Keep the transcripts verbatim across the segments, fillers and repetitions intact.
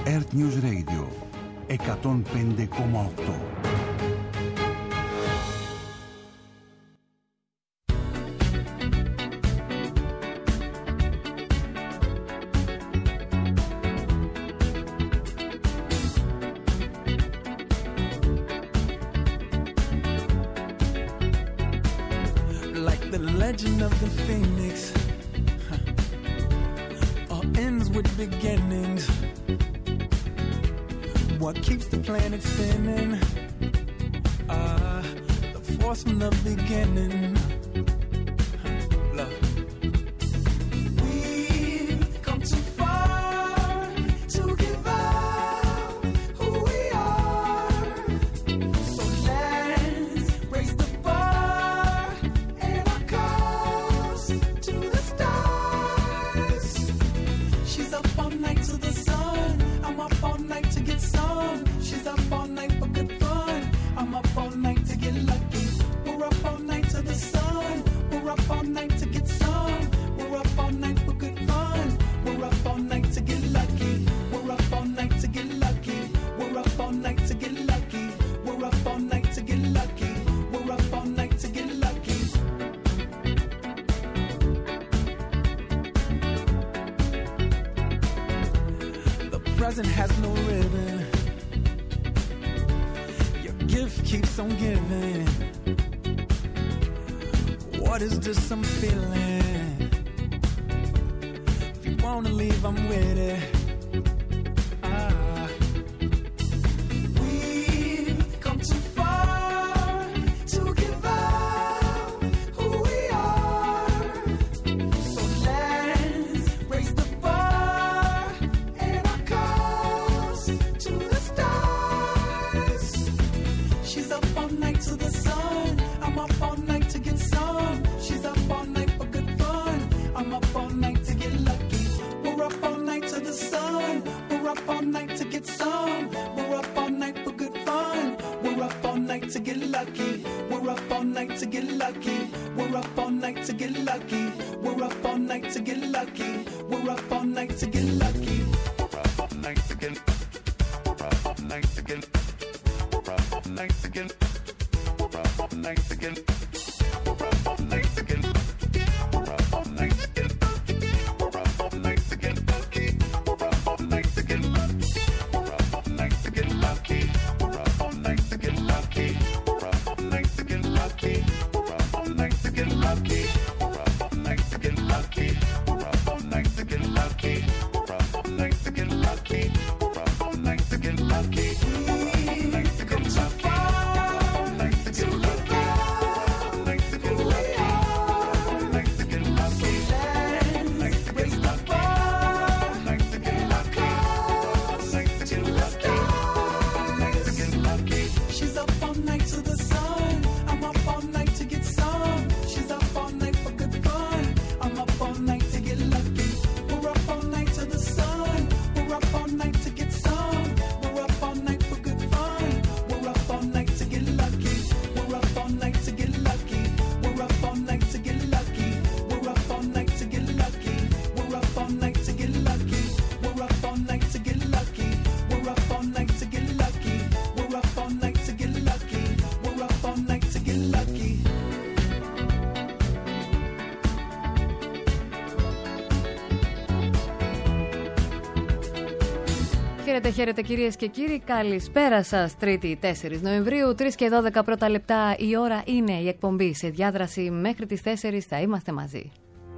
Earth News Radio εκατόν πέντε κόμμα οκτώ. Legend of the Phoenix, huh. All ends with beginnings. What keeps the planet spinning? Ah, uh, the force from the beginning. Huh. Love. We've come too far to give up who we are. So let's raise the bar. To the stars. She's up all night to the sun. I'm up all night to get some. She's up all night for good fun. I'm up all night to get lucky. We're up all night to the sun. We're up all night to get some. We're up all night for good fun. We're up all night to get lucky. We're up all night to get lucky. We're up all night to get lucky. We're up all night to get lucky. We're up all night to get lucky. Present has no ribbon. Your gift keeps on giving. What is this I'm feeling? If you wanna leave, I'm with it. Ah. We've come too far to give up who we are. So let's raise the bar. To the stars. She's up all night to the sun. I'm up all night to get some. She's up all night for good fun. I'm up all night to get lucky. We're up all night to the sun. We're up all night to get some. We're up all night for good fun. We're up all night to get lucky. We're up all night to get lucky. We're up all night to get lucky. We're up all night to get lucky. We're up all night to get lucky. We're up all night to get lucky. Night again, night again, night again, night again, night again, night again, night again, night again, lucky, night again, lucky, night again, lucky, night again, lucky, night again, lucky, night again, lucky, night again, lucky. Nights again lucky. Nights again lucky. Nights again lucky. Nights again lucky. Nights again lucky. Nights again lucky. Nights again lucky. Nights again lucky. Nights again lucky. She's up all night to the sun. I'm up all night to get some. She's up all night for good fun. I'm up all night to get lucky. We're up all night to the sun. We're up all night to get some. We're up all night for good fun. We're up all night to get lucky. We're up all night to get lucky. We're up all night to get lucky. We're up all night to get lucky. We're up all night to get lucky. We're up all night to get lucky. We're up all night to get lucky. We're up all night to get lucky. We're up all night to get lucky. Χαίρετε, χαίρετε κυρίες και κύριοι, καλησπέρα σας. Τρίτη τέσσερις Νοεμβρίου, τρεις και δώδεκα πρώτα λεπτά η ώρα είναι η εκπομπή σε διάδραση. Μέχρι τις τέσσερις θα είμαστε μαζί.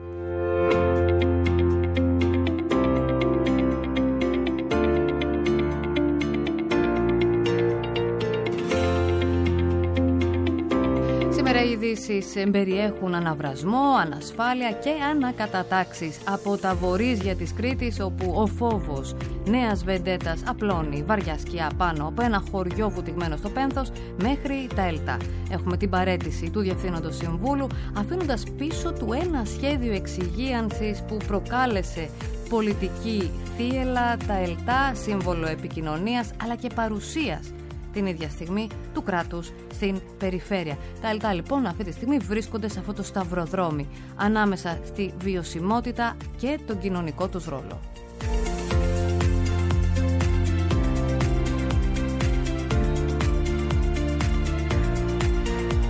Σήμερα οι ειδήσεις περιέχουν αναβρασμό, ανασφάλεια και ανακατατάξεις από τα βορίζια της Κρήτης, όπου ο φόβος νέας βεντέτας απλώνει βαριά σκιά πάνω από ένα χωριό βουτυγμένο στο πένθος μέχρι τα ΕΛΤΑ. Έχουμε την παραίτηση του Διευθύνοντος Συμβούλου, αφήνοντας πίσω του ένα σχέδιο εξυγίανσης που προκάλεσε πολιτική θύελλα, τα ΕΛΤΑ, σύμβολο επικοινωνίας αλλά και παρουσίας την ίδια στιγμή του κράτους στην περιφέρεια. Τα ΕΛΤΑ λοιπόν αυτή τη στιγμή βρίσκονται σε αυτό το σταυροδρόμι ανάμεσα στη βιωσιμότητα και τον κοινωνικό τους ρόλο.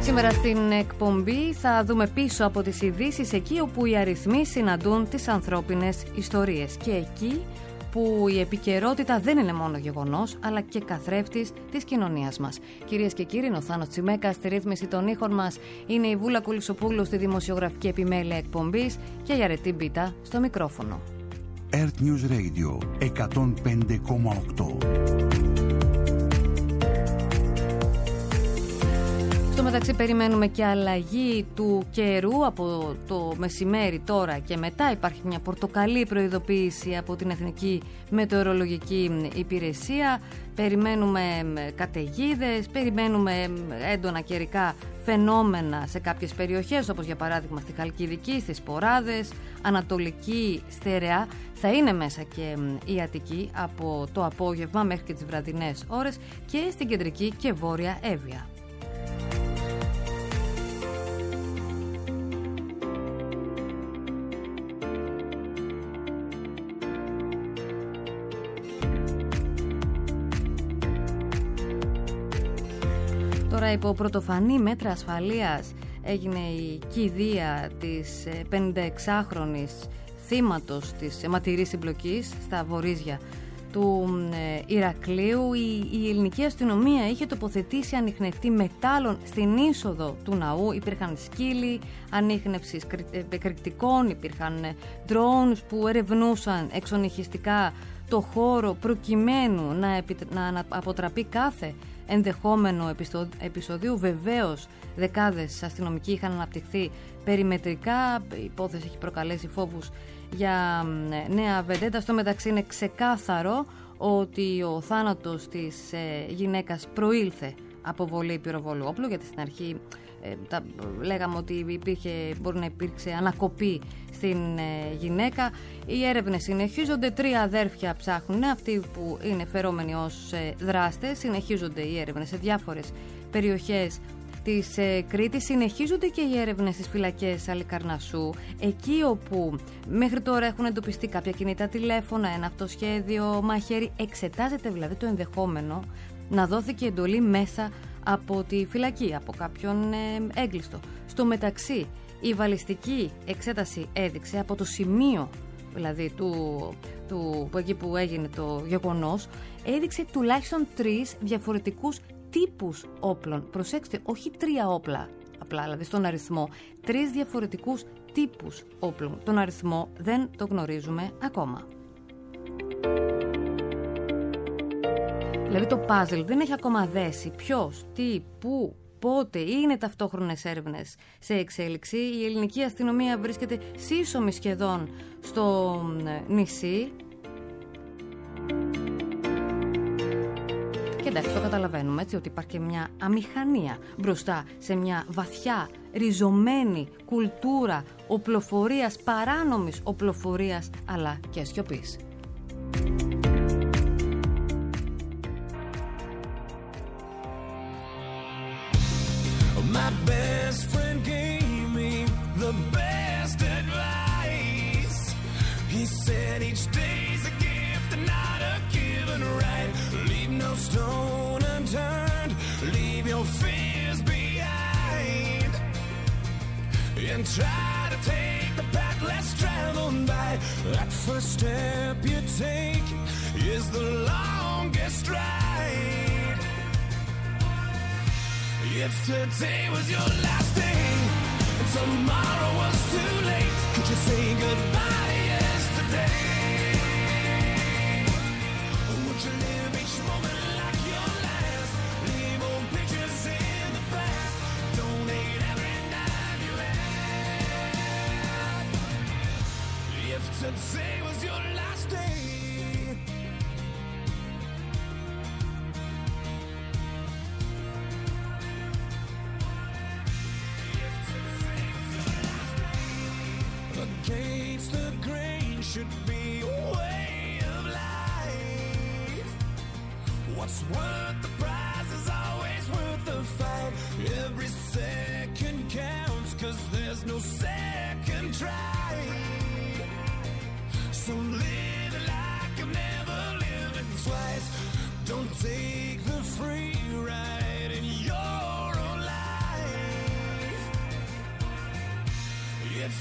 Σήμερα στην εκπομπή θα δούμε πίσω από τις ειδήσεις, εκεί όπου οι αριθμοί συναντούν τις ανθρώπινες ιστορίες και εκεί που η επικαιρότητα δεν είναι μόνο γεγονός, αλλά και καθρέφτης της κοινωνίας μας. Κυρίες και κύριοι, είναι ο Θάνος Τσιμέκας στη ρύθμιση των ήχων μας, είναι η Βούλα Κουλισοπούλου στη δημοσιογραφική επιμέλεια εκπομπής και η Αρετή Μπίτα στο μικρόφωνο. Earth News Radio εκατόν πέντε κόμμα οκτώ. Στο μεταξύ περιμένουμε και αλλαγή του καιρού από το μεσημέρι τώρα και μετά. Υπάρχει μια πορτοκαλί προειδοποίηση από την Εθνική Μετεωρολογική Υπηρεσία. Περιμένουμε καταιγίδες, περιμένουμε έντονα καιρικά φαινόμενα σε κάποιες περιοχές, όπως για παράδειγμα στη Χαλκιδική, στις Ποράδες, Ανατολική Στερεά. Θα είναι μέσα και η Αττική από το απόγευμα μέχρι και τις βραδινές ώρες και στην Κεντρική και Βόρεια Εύβοια. Τώρα υπό πρωτοφανή μέτρα ασφαλείας έγινε η κηδεία της πενηνταεξάχρονης θύματος της αιματηρής συμπλοκής στα βορίζια του Ηρακλείου. Η, η ελληνική αστυνομία είχε τοποθετήσει ανιχνευτή μετάλλων στην είσοδο του ναού. Υπήρχαν σκύλοι ανίχνευσης εκρηκτικών, υπήρχαν drones που ερευνούσαν εξονυχιστικά το χώρο προκειμένου να, επι, να, να αποτραπεί κάθε ενδεχόμενο επεισοδίου. Βεβαίως δεκάδες αστυνομικοί είχαν αναπτυχθεί περιμετρικά. Η υπόθεση έχει προκαλέσει φόβους για νέα βεντέτα. Στο μεταξύ είναι ξεκάθαρο ότι ο θάνατος της ε, γυναίκας προήλθε από βολή πυροβόλου όπλου, γιατί στην αρχή ε, τα, λέγαμε ότι υπήρχε, μπορεί να υπήρξε ανακοπή στην ε, γυναίκα. Οι έρευνες συνεχίζονται, τρία αδέρφια ψάχνουν, αυτοί που είναι φερόμενοι ως ε, δράστες. Συνεχίζονται οι έρευνες σε διάφορες περιοχές της ε, Κρήτης, συνεχίζονται και οι έρευνες στις φυλακές Αλικαρνασσού, εκεί όπου μέχρι τώρα έχουν εντοπιστεί κάποια κινητά τηλέφωνα, ένα αυτοσχέδιο μαχαίρι. Εξετάζεται δηλαδή το ενδεχόμενο να δόθηκε εντολή μέσα από τη φυλακή, από κάποιον ε, έγκλειστο. Στο μεταξύ, η βαλιστική εξέταση έδειξε από το σημείο, δηλαδή του, του, που εκεί που έγινε το γεγονός, έδειξε τουλάχιστον τρεις διαφορετικούς τύπους όπλων. Προσέξτε, όχι τρία όπλα απλά, δηλαδή στον αριθμό, τρεις διαφορετικούς τύπους όπλων. Τον αριθμό δεν το γνωρίζουμε ακόμα. Δηλαδή το puzzle δεν έχει ακόμα δέσει ποιος, τι, πού, πότε. Είναι ταυτόχρονες έρευνες σε εξέλιξη. Η ελληνική αστυνομία βρίσκεται σύσσωμη σχεδόν στο νησί. Και εντάξει, το καταλαβαίνουμε έτσι, ότι υπάρχει και μια αμηχανία μπροστά σε μια βαθιά ριζωμένη κουλτούρα οπλοφορίας, παράνομης οπλοφορίας, αλλά και σιωπής. My best friend gave me the best advice. He said each day's a gift and not a given right. Leave no stone unturned, leave your fears behind, and try to take the path less traveled by. That first step you take is the longest ride. If today was your last day and tomorrow was too late, could you say goodbye to yesterday? Or would you live each moment like your last? Leave old pictures in the past, donate every dime you have. If today was your last day, against the grain should be a way of life. What's worth the prize is always worth the fight. Every second counts, 'cause there's no second try. So live like I've never lived it twice. Don't take the free ride in your own life.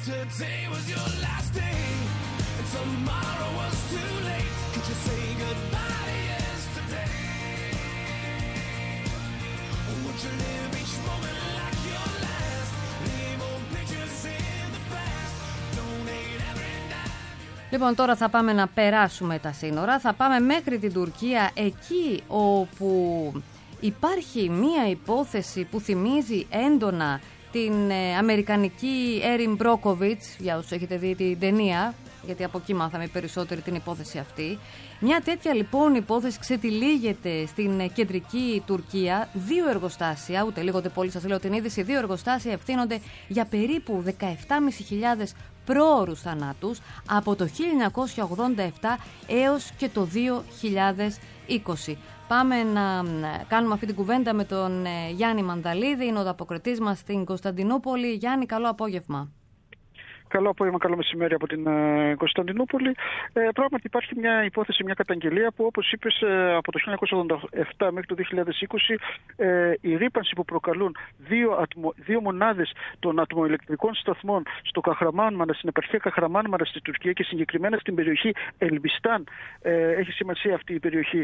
Today was your last day, and tomorrow was too late. Could you say goodbye to yesterday? Or would you live each moment like your last? Leave old pictures in the past. Donate every dime. Λοιπόν, τώρα θα πάμε να περάσουμε τα σύνορα. Θα πάμε μέχρι την Τουρκία, εκεί όπου υπάρχει μία υπόθεση που θυμίζει έντονα την ε, αμερικανική Έριν Μπρόκοβιτς, για όσους έχετε δει την ταινία, γιατί από εκεί μάθαμε περισσότερη την υπόθεση αυτή. Μια τέτοια λοιπόν υπόθεση ξετυλίγεται στην ε, κεντρική Τουρκία. Δύο εργοστάσια, ούτε λίγο ούτε πολύ σας λέω την είδηση, δύο εργοστάσια ευθύνονται για περίπου δεκαεπτά χιλιάδες πεντακόσιους πρόωρους θανάτους από το χίλια εννιακόσια ογδόντα επτά έως και το δύο χιλιάδες είκοσι. Πάμε να κάνουμε αυτή την κουβέντα με τον Γιάννη Μανδαλίδη, είναι ο ανταποκριτής μας στην Κωνσταντινούπολη. Γιάννη, καλό απόγευμα. Καλό απόγευμα, καλό μεσημέρι από την ε, Κωνσταντινούπολη. Ε, πράγματι υπάρχει μια υπόθεση, μια καταγγελία που, όπως είπες, ε, από το χίλια εννιακόσια ογδόντα επτά μέχρι το δύο χιλιάδες είκοσι ε, η ρύπανση που προκαλούν δύο, ατμο, δύο μονάδες των ατμοηλεκτρικών σταθμών στο Καχραμάνμαρα, στην επαρχία Καχραμάνμαρα στη Τουρκία και συγκεκριμένα στην περιοχή Ελμπιστάν, ε, έχει σημασία αυτή η περιοχή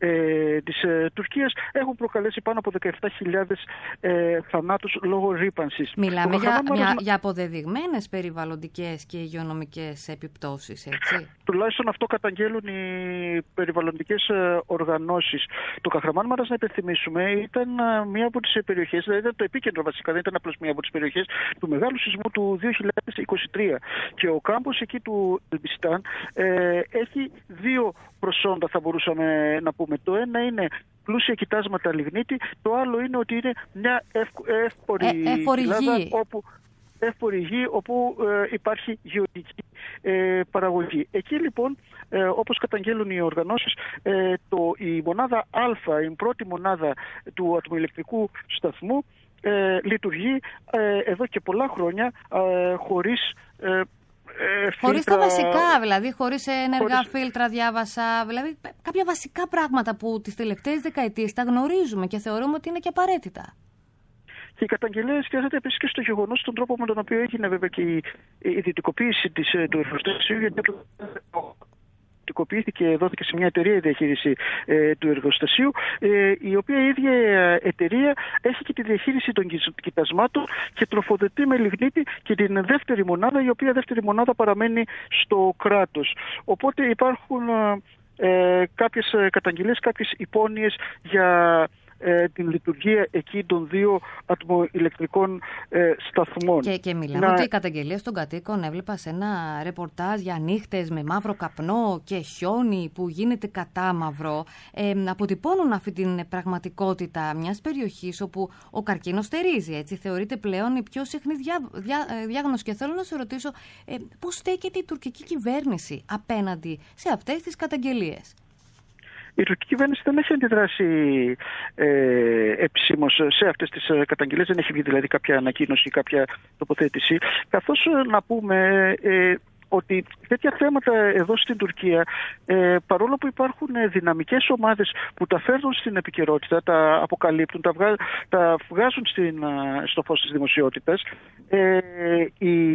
ε, της ε, Τουρκίας, έχουν προκαλέσει πάνω από δεκαεπτά χιλιάδες ε, θανάτους λόγω ρύπανσης. Μιλάμε για, για, για αποδεδειγμένες περιβαλλοντικές και υγειονομικές επιπτώσεις, έτσι. Τουλάχιστον αυτό καταγγέλουν οι περιβαλλοντικές οργανώσεις. Το Καχραμάνμαρας, να υπενθυμίσουμε, ήταν μία από τις περιοχές, δηλαδή ήταν το επίκεντρο βασικά, δεν ήταν απλώς μία από τις περιοχές του μεγάλου σεισμού του δύο χιλιάδες είκοσι τρία. Και ο κάμπος εκεί του Ελμπιστάν ε, έχει δύο προσόντα, θα μπορούσαμε να πούμε. Το ένα είναι πλούσια κοιτάσματα λιγνίτη, το άλλο είναι ότι είναι μια εύπορη ε, κοιλάδα όπου... εύπορη γη όπου ε, υπάρχει γεωργική ε, παραγωγή. Εκεί λοιπόν, ε, όπως καταγγέλουν οι οργανώσεις, ε, το, η μονάδα Α, η πρώτη μονάδα του ατμοηλεκτρικού σταθμού, ε, λειτουργεί ε, εδώ και πολλά χρόνια ε, χωρίς... Ε, Ε, χωρίς φίλτρα... τα βασικά, δηλαδή, χωρίς ενεργά χωρίς... φίλτρα, διάβασα, δηλαδή κάποια βασικά πράγματα που τις τελευταίες δεκαετίες τα γνωρίζουμε και θεωρούμε ότι είναι και απαραίτητα. Και η καταγγελία εστιάζεται επίσης και στο γεγονός, τον τρόπο με τον οποίο έγινε βέβαια και η ιδιωτικοποίηση της, του εργοστασίου, γιατί ιδιωτικοποιήθηκε, δόθηκε σε μια εταιρεία η διαχείριση ε, του εργοστασίου, ε, η οποία η ίδια εταιρεία έχει και τη διαχείριση των κοιτασμάτων και τροφοδοτεί με λιγνίτη και την δεύτερη μονάδα, η οποία δεύτερη μονάδα παραμένει στο κράτος. Οπότε υπάρχουν ε, κάποιες καταγγελίες, κάποιες υπόνοιες για Ε, την λειτουργία εκεί των δύο ατμοηλεκτρικών ε, σταθμών. Και, και μιλάμε να... ότι οι καταγγελίες των κατοίκων, έβλεπα σε ένα ρεπορτάζ για νύχτες με μαύρο καπνό και χιόνι που γίνεται κατάμαυρο, ε, αποτυπώνουν αυτή την πραγματικότητα μιας περιοχής όπου ο καρκίνος στερίζει, έτσι, θεωρείται πλέον η πιο συχνή διά, διά, διάγνωση. Και θέλω να σε ρωτήσω ε, πώς στέκεται η τουρκική κυβέρνηση απέναντι σε αυτές τις καταγγελίες. Η τουρκική κυβέρνηση δεν έχει αντιδράσει ε, επισήμως σε αυτές τις καταγγελίες, δεν έχει βγει δηλαδή κάποια ανακοίνωση ή κάποια τοποθέτηση. Καθώς να πούμε ε, ότι τέτοια θέματα εδώ στην Τουρκία, ε, παρόλο που υπάρχουν δυναμικές ομάδες που τα φέρνουν στην επικαιρότητα, τα αποκαλύπτουν, τα, βγα, τα βγάζουν στην, στο φως της δημοσιότητας, ε, η,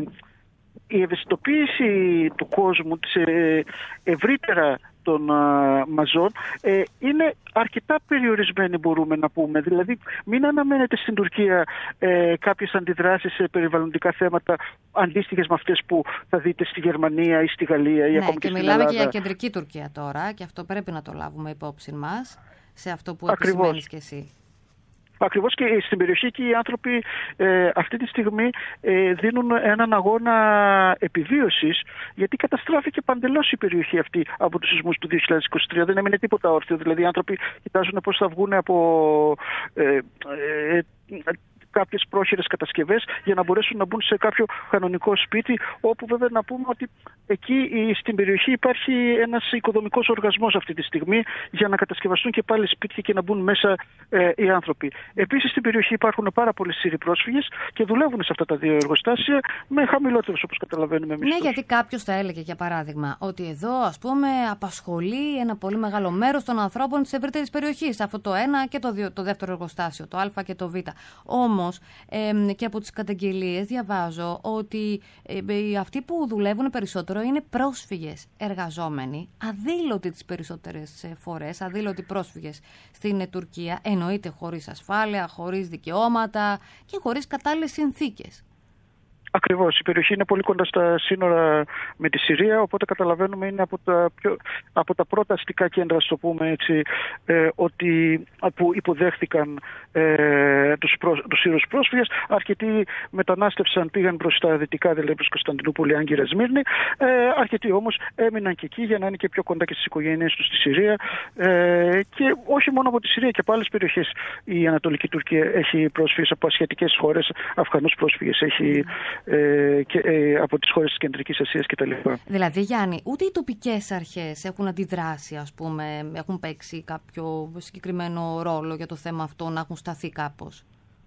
η ευαισθητοποίηση του κόσμου, της ε, ευρύτερα των uh, μαζών, ε, είναι αρκετά περιορισμένη, μπορούμε να πούμε. Δηλαδή, μην αναμένετε στην Τουρκία ε, κάποιες αντιδράσεις σε περιβαλλοντικά θέματα αντίστοιχες με αυτές που θα δείτε στη Γερμανία ή στη Γαλλία ή ναι, ακόμη και, και στην μιλάμε Ελλάδα. Και για κεντρική Τουρκία τώρα, και αυτό πρέπει να το λάβουμε υπόψη μας, σε αυτό που Ακριβώς. επισημαίνεις και εσύ. Ακριβώς, και στην περιοχή και οι άνθρωποι ε, αυτή τη στιγμή ε, δίνουν έναν αγώνα επιβίωσης, γιατί καταστράφηκε παντελώς η περιοχή αυτή από τους σεισμούς του δύο χιλιάδες είκοσι τρία. Δεν έμεινε τίποτα όρθιο. Δηλαδή οι άνθρωποι κοιτάζουν πώς θα βγουν από ε, ε, κάποιες πρόχειρες κατασκευές για να μπορέσουν να μπουν σε κάποιο κανονικό σπίτι, όπου βέβαια να πούμε ότι εκεί στην περιοχή υπάρχει ένας οικοδομικός οργασμός αυτή τη στιγμή για να κατασκευαστούν και πάλι σπίτια και να μπουν μέσα ε, οι άνθρωποι. Επίσης στην περιοχή υπάρχουν πάρα πολλοί Σύριοι πρόσφυγες και δουλεύουν σε αυτά τα δύο εργοστάσια με χαμηλότερους, όπως καταλαβαίνουμε εμείς. Ναι, γιατί κάποιος θα έλεγε για παράδειγμα ότι εδώ ας πούμε απασχολεί ένα πολύ μεγάλο μέρος των ανθρώπων της ευρύτερης περιοχής. Αυτό το ένα και το, δύο, το δεύτερο εργοστάσιο, το Α και το Β. Όμως ε, και από τις καταγγελίες διαβάζω ότι ε, αυτοί που δουλεύουν περισσότερο είναι πρόσφυγες εργαζόμενοι, αδήλωτοι τις περισσότερες φορές, αδήλωτοι πρόσφυγες στην Τουρκία, εννοείται χωρίς ασφάλεια, χωρίς δικαιώματα και χωρίς κατάλληλες συνθήκες. Ακριβώς. Η περιοχή είναι πολύ κοντά στα σύνορα με τη Συρία, οπότε καταλαβαίνουμε είναι από τα, πιο, από τα πρώτα αστικά κέντρα, στο πούμε έτσι, ε, ότι, που υποδέχθηκαν ε, τους, προ, τους Σύρους πρόσφυγες. Αρκετοί μετανάστευσαν, πήγαν προς τα δυτικά, δηλαδή προς Κωνσταντινούπολη, Άγκυρα, Σμύρνη. Ε, αρκετοί όμως έμειναν και εκεί για να είναι και πιο κοντά και στις οικογένειες τους στη Συρία. Ε, και όχι μόνο από τη Συρία και από άλλες περιοχές. Η Ανατολική Τουρκία έχει πρόσφυγες από ασιατικές χώρες, Αφγανούς πρόσφυγες έχει. Ε, και, ε, από τις χώρες της Κεντρικής Ασίας κτλ. Δηλαδή, Γιάννη, ούτε οι τοπικές αρχές έχουν αντιδράσει, ας πούμε, έχουν παίξει κάποιο συγκεκριμένο ρόλο για το θέμα αυτό, να έχουν σταθεί κάπως?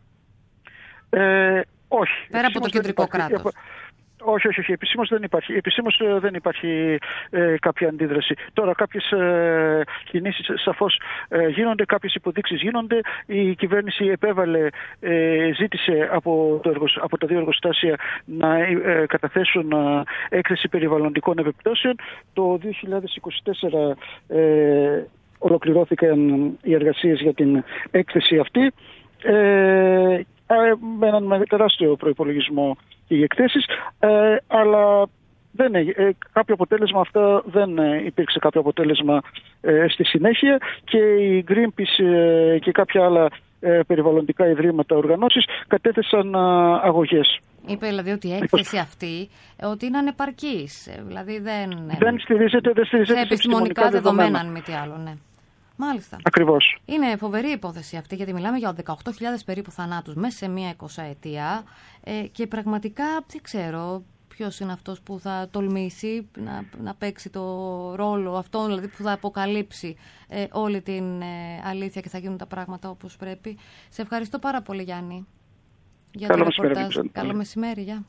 Ε, όχι. Πέρα από το κεντρικό κράτος. Όχι, όχι, όχι. Επισήμως δεν υπάρχει. Επισήμως δεν υπάρχει ε, κάποια αντίδραση. Τώρα κάποιες ε, κινήσεις σαφώς ε, γίνονται, κάποιες υποδείξεις γίνονται. Η κυβέρνηση επέβαλε, ε, ζήτησε από, το εργοσ... από τα δύο εργοστάσια να ε, καταθέσουν ε, έκθεση περιβαλλοντικών επιπτώσεων. Το δύο χιλιάδες είκοσι τέσσερα ε, ολοκληρώθηκαν οι εργασίες για την έκθεση αυτή. Ε, με έναν τεράστιο προϋπολογισμό οι εκθέσεις, ε, αλλά δεν, ε, κάποιο αποτέλεσμα αυτά δεν ε, υπήρξε κάποιο αποτέλεσμα ε, στη συνέχεια και η Greenpeace ε, και κάποια άλλα ε, περιβαλλοντικά ιδρύματα, οργανώσεις κατέθεσαν ε, αγωγές. Είπε δηλαδή ότι η έκθεση αυτή ότι είναι ανεπαρκής, δηλαδή δεν, δεν στηρίζεται, δεν στηρίζεται σε επιστημονικά δεδομένα, αν μη τι άλλο, ναι. Μάλιστα. Ακριβώς. Είναι φοβερή υπόθεση αυτή, γιατί μιλάμε για δεκαοκτώ χιλιάδες περίπου θανάτους μέσα σε μία εικοσαετία ε, και πραγματικά δεν ξέρω ποιος είναι αυτός που θα τολμήσει να, να παίξει το ρόλο αυτό, δηλαδή που θα αποκαλύψει ε, όλη την ε, αλήθεια και θα γίνουν τα πράγματα όπως πρέπει. Σε ευχαριστώ πάρα πολύ, Γιάννη, για Καλό το ρεπορτάζ. μεσημέρι. Καλό μεσημέρι, γεια.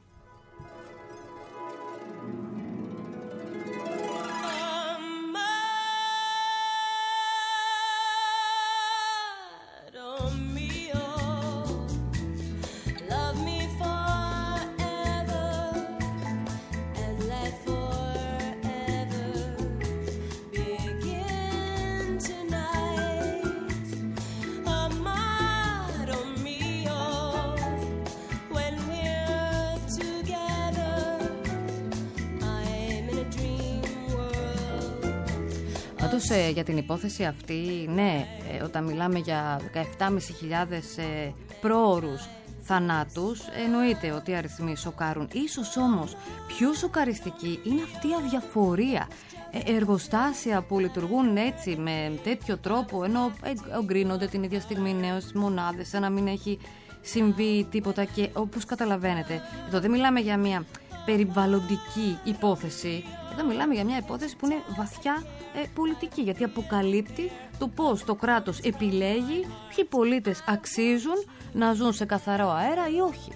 Πάντως ε, για την υπόθεση αυτή, ναι, ε, όταν μιλάμε για δεκαεπτά χιλιάδες πεντακόσιους ε, πρόωρους θανάτους, εννοείται ότι οι αριθμοί σοκάρουν. Ίσως όμως πιο σοκαριστική είναι αυτή η αδιαφορία. Ε, εργοστάσια που λειτουργούν έτσι με τέτοιο τρόπο, ενώ εγκρίνονται την ίδια στιγμή νέες μονάδες, σαν να μην έχει συμβεί τίποτα. Και όπως καταλαβαίνετε, εδώ δεν μιλάμε για μια περιβαλλοντική υπόθεση. Εδώ μιλάμε για μια υπόθεση που είναι βαθιά ε, πολιτική, γιατί αποκαλύπτει το πώς το κράτος επιλέγει ποιοι πολίτες αξίζουν να ζουν σε καθαρό αέρα ή όχι.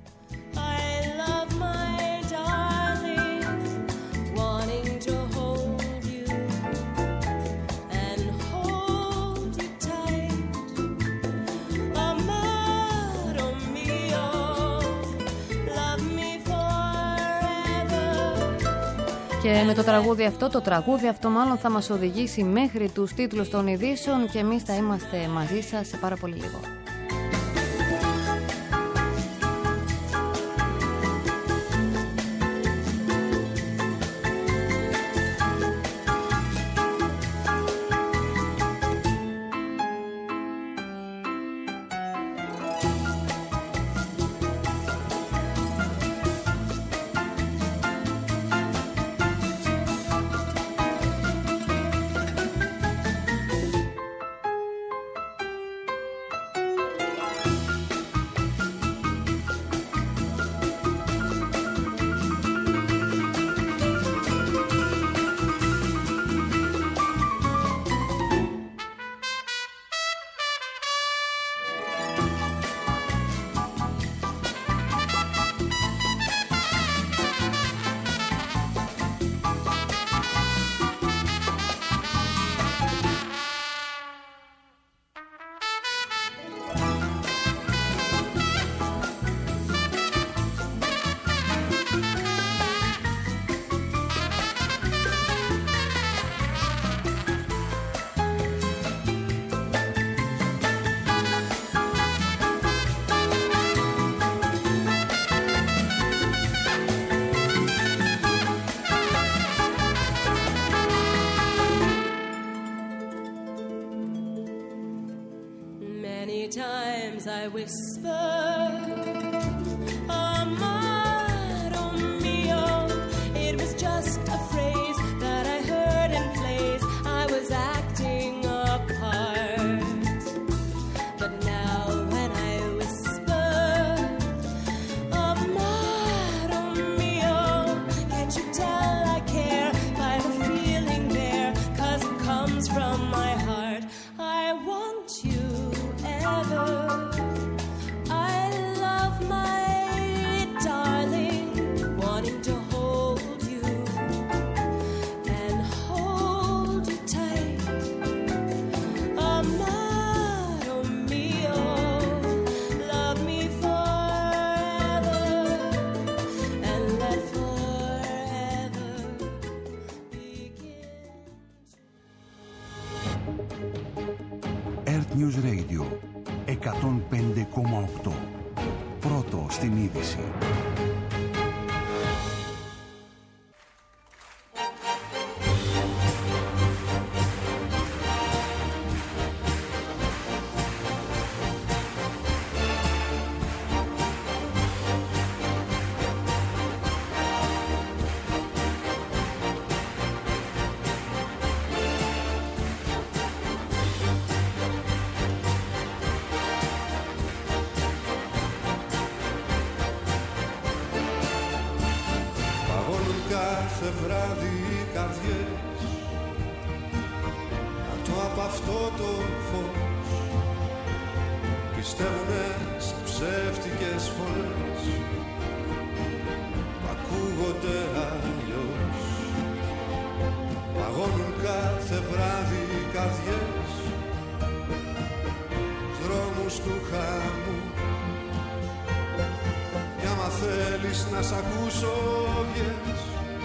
Και με το τραγούδι αυτό, το τραγούδι αυτό μάλλον θα μας οδηγήσει μέχρι τους τίτλους των ειδήσεων και εμείς θα είμαστε μαζί σας σε πάρα πολύ λίγο. times I whisper, amaro mio. It was just a phrase that I heard in plays. I was acting a part. But now when I whisper, amaro mio, can't you tell I care by the feeling there? 'Cause it comes from my heart. I want you ever. I love my darling, wanting to hold you and hold you tight. Amaro mio, love me forever and let forever begin. Earth News Radio εκατόν πέντε κόμμα οκτώ. Πρώτο στην είδηση. Κάθε βράδυ οι καρδιές κάτω από αυτό το φως πιστεύουνε σε ψεύτικες φωνές που ακούγονται αλλιώς. Παγώνουν κάθε βράδυ οι καρδιές στους δρόμους του χαμού. Κι άμα θέλεις να σ' ακούσω βγες,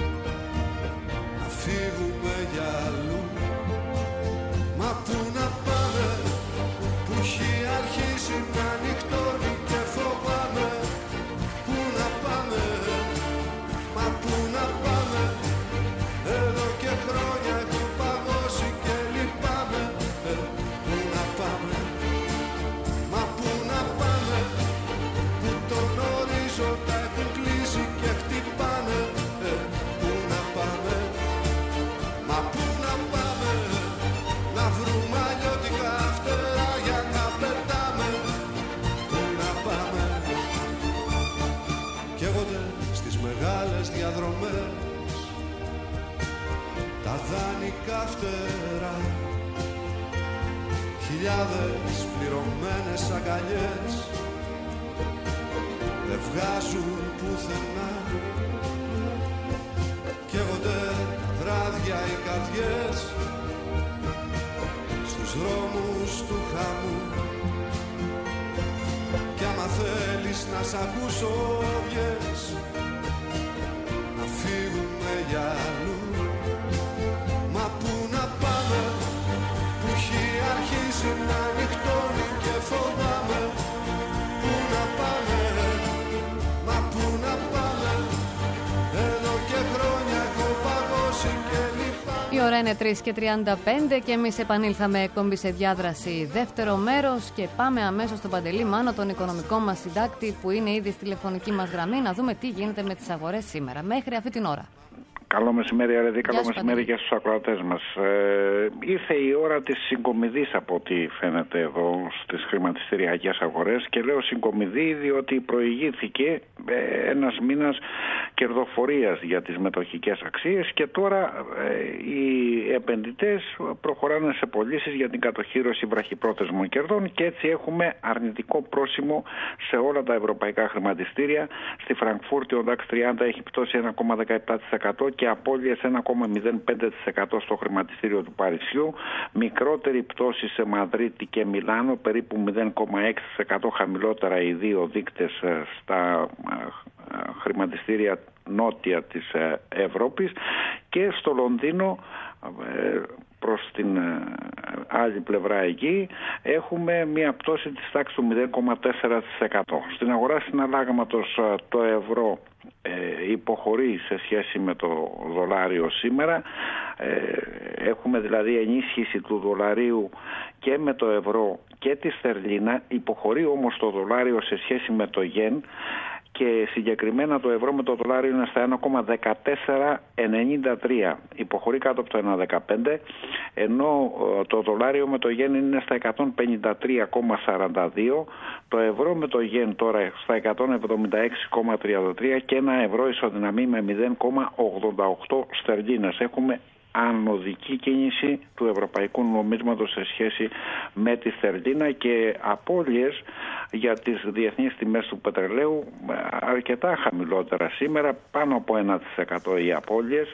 να φύγουμε για αλλού. Μα πού να πάμε, που έχει αρχίσει να νυχτώνει και φοβάμαι. Πού να πάμε, μα πού να πάμε, εδώ και χρόνια έχω παγώσει και λυπάμαι. Ε, πού να πάμε, μα πού να πάμε, που τον ορίζοντα έχουν κλείσει και χτυπάνε. Ε, πού να πάμε, μα πού να πάμε, να βρούμε αλλιώτικα φτερά για να πετάμε. Πού να πάμε, καίγονται στις μεγάλες διαδρομές τα δανεικά φτερά. Χιλιάδες πληρωμένες αγκαλιές δεν βγάζουν πουθενά. Καίγονται τα βράδια οι καρδιές στους δρόμους του χαμού. Κι άμα θέλεις να σ' ακούσω βγες, να φύγουμε για αλλού. Μα πού να πάμε, που έχει αρχίσει να νυχτώνει και φοβάμαι. Πού να πάμε, μα πού να πάμε, εδώ και χρόνια έχω παγώσει και λυπάμαι. Η ώρα είναι τρεις και τριάντα πέντε και εμείς επανήλθαμε εκπομπή σε διάδραση δεύτερο μέρος και πάμε αμέσως στον Παντελή Μάνο, τον οικονομικό μας συντάκτη που είναι ήδη στη τηλεφωνική μας γραμμή, να δούμε τι γίνεται με τις αγορές σήμερα μέχρι αυτή την ώρα. Καλό μεσημέρι, Αρεδί, καλό σου, μεσημέρι και στους ακροατές μας. Ε, ήρθε η ώρα της συγκομιδής από ό,τι φαίνεται εδώ στις χρηματιστηριακές αγορές, και λέω συγκομιδή διότι προηγήθηκε ε, ένας μήνας κερδοφορίας για τις μετοχικές αξίες και τώρα ε, οι επενδυτές προχωράνε σε πωλήσεις για την κατοχύρωση βραχυπρόθεσμων κερδών και έτσι έχουμε αρνητικό πρόσημο σε όλα τα ευρωπαϊκά χρηματιστήρια. Στη Φραγκφούρτη ο νταξ τριάντα έχει πτώσει ένα κόμμα δεκαεπτά τοις εκατό και απώλειες ένα κόμμα μηδέν πέντε τοις εκατό στο χρηματιστήριο του Παρισιού. Μικρότερη πτώση σε Μαδρίτη και Μιλάνο, περίπου μηδέν κόμμα έξι τοις εκατό χαμηλότερα οι δύο δείκτες στα χρηματιστήρια νότια της Ευρώπης, και στο Λονδίνο προς την άλλη πλευρά εκεί έχουμε μια πτώση της τάξης του μηδέν κόμμα τέσσερα τοις εκατό. Στην αγορά συναλλάγματος το ευρώ ε, υποχωρεί σε σχέση με το δολάριο σήμερα. Ε, έχουμε δηλαδή ενίσχυση του δολαρίου και με το ευρώ και τη στερλίνα, υποχωρεί όμως το δολάριο σε σχέση με το γεν και συγκεκριμένα το ευρώ με το δολάριο είναι στα ένα κόμμα δεκατέσσερα ενενήντα τρία, υποχωρεί κάτω από το ένα κόμμα δεκαπέντε, ενώ το δολάριο με το γεν είναι στα εκατόν πενήντα τρία κόμμα σαράντα δύο, το ευρώ με το γεν τώρα στα εκατόν εβδομήντα έξι κόμμα τριάντα τρία και ένα ευρώ ισοδυναμεί με μηδέν κόμμα ογδόντα οκτώ στερλίνες. Έχουμε ανωδική κίνηση του ευρωπαϊκού νομίσματος σε σχέση με τη στερλίνα και απώλειες για τις διεθνείς τιμές του πετρελαίου αρκετά χαμηλότερα σήμερα, πάνω από ένα τοις εκατό οι απώλειες.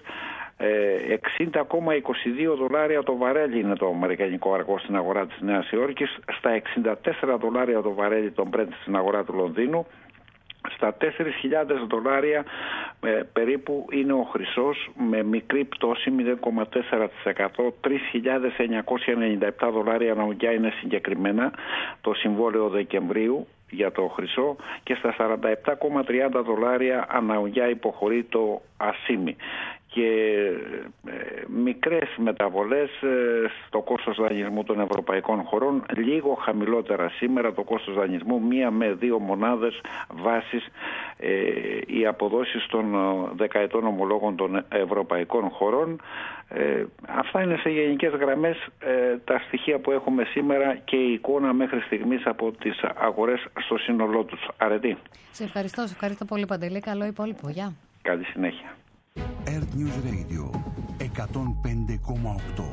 εξήντα κόμμα είκοσι δύο δολάρια το βαρέλι είναι το αμερικανικό αργό στην αγορά της Νέας Υόρκης, στα εξήντα τέσσερα δολάρια το βαρέλι τον Brent στην αγορά του Λονδίνου, στα τέσσερις χιλιάδες δολάρια ε, περίπου είναι ο χρυσός με μικρή πτώση μηδέν κόμμα τέσσερα τοις εκατό, τρεις χιλιάδες εννιακόσια ενενήντα επτά δολάρια αναγκιά είναι συγκεκριμένα το συμβόλαιο Δεκεμβρίου για το χρυσό και στα σαράντα επτά κόμμα τριάντα δολάρια αναγκιά υποχωρεί το ασίμι. Και ε, μικρές μεταβολές ε, στο κόστος δανεισμού των ευρωπαϊκών χωρών, λίγο χαμηλότερα σήμερα το κόστος δανεισμού, μία με δύο μονάδες βάσης ε, οι αποδόσεις των δεκαετών ομολόγων των ευρωπαϊκών χωρών. Ε, αυτά είναι σε γενικές γραμμές ε, τα στοιχεία που έχουμε σήμερα και η εικόνα μέχρι στιγμής από τις αγορές στο σύνολό τους. Αρετή. Σε ευχαριστώ, σε ευχαριστώ πολύ Παντελή, καλό υπόλοιπο, γεια. Καλή συνέχεια. Earth News Radio εκατόν πέντε κόμμα οκτώ.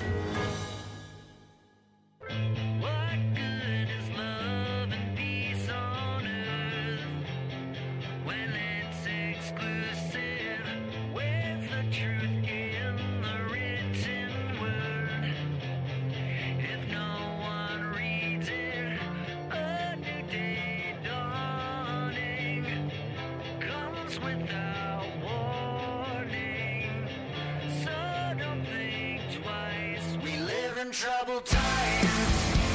Troubled times.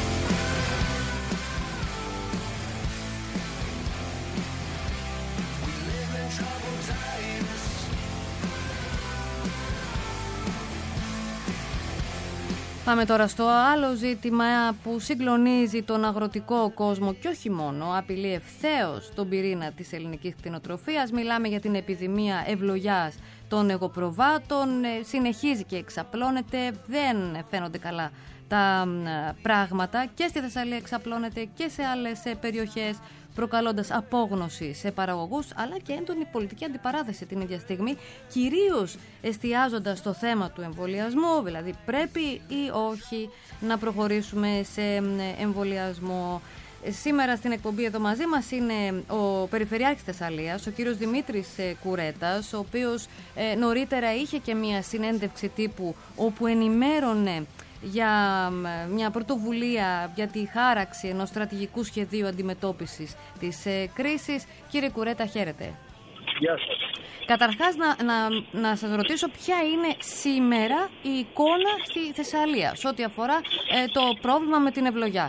We live in troubled times. Πάμε τώρα στο άλλο ζήτημα που συγκλονίζει τον αγροτικό κόσμο και όχι μόνο, απειλεί ευθέως τον πυρήνα της ελληνικής κτηνοτροφίας. Μιλάμε για την επιδημία ευλογιάς των εγωπροβάτων, συνεχίζει και εξαπλώνεται, δεν φαίνονται καλά τα πράγματα και στη Θεσσαλία εξαπλώνεται και σε άλλες περιοχές, προκαλώντας απόγνωση σε παραγωγούς αλλά και έντονη πολιτική αντιπαράθεση την ίδια στιγμή, κυρίως εστιάζοντας στο θέμα του εμβολιασμού, δηλαδή πρέπει ή όχι να προχωρήσουμε σε εμβολιασμό. Σήμερα στην εκπομπή εδώ μαζί μας είναι ο Περιφερειάρχης Θεσσαλίας, ο κύριος Δημήτρης Κουρέτας, ο οποίος ε, νωρίτερα είχε και μια συνέντευξη τύπου όπου ενημέρωνε για μια πρωτοβουλία για τη χάραξη ενός στρατηγικού σχεδίου αντιμετώπισης της ε, κρίσης. Κύριε Κουρέτα, χαίρετε. Γεια σας. Καταρχάς να, να, να σας ρωτήσω ποια είναι σήμερα η εικόνα στη Θεσσαλία σε ό,τι αφορά ε, το πρόβλημα με την ευλογιά.